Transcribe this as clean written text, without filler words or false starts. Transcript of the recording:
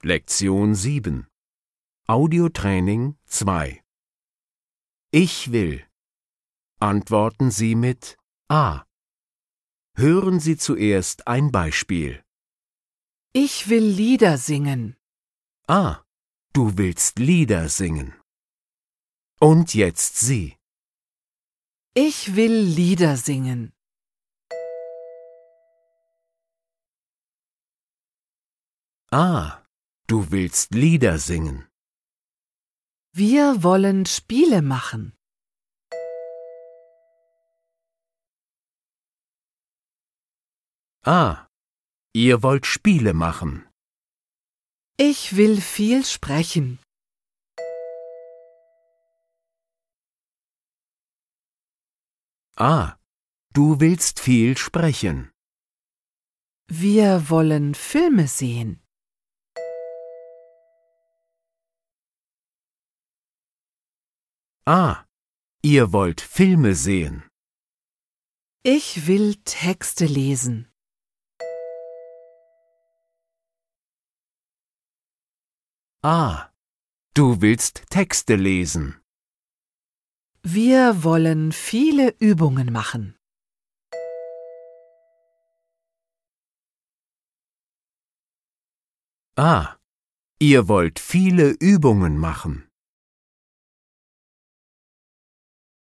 Lektion 7 Audiotraining 2 Ich will. Antworten Sie mit A. Hören Sie zuerst ein Beispiel. Ich will Lieder singen. A. Du willst Lieder singen. Und jetzt Sie. Ich will Lieder singen. A. Du willst Lieder singen. Wir wollen Spiele machen. A. Ihr wollt Spiele machen. Ich will viel sprechen. A. Du willst viel sprechen. Wir wollen Filme sehen. A. Ihr wollt Filme sehen. Ich will Texte lesen. A. Du willst Texte lesen. Wir wollen viele Übungen machen. A. Ihr wollt viele Übungen machen.